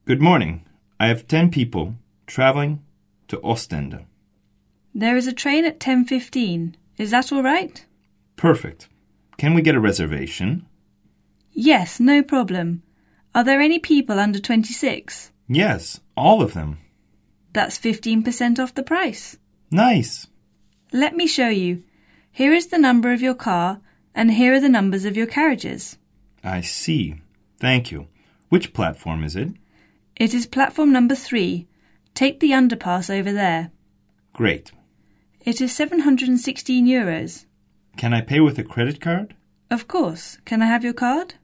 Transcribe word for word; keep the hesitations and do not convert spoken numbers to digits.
Good morning. I have ten people traveling to Ostende. There is a train at ten fifteen. Is that all right? Perfect. Can we get a reservation? Yes, no problem. Are there any people under twenty-six? Yes, all of them. That's fifteen percent off the price. Nice. Let me show you. Here is the number of your car, and here are the numbers of your carriages. I see. Thank you. Which platform is it? It is platform number three. Take the underpass over there. Great. It is seven hundred sixteen euros. Can I pay with a credit card? Of course. Can I have your card?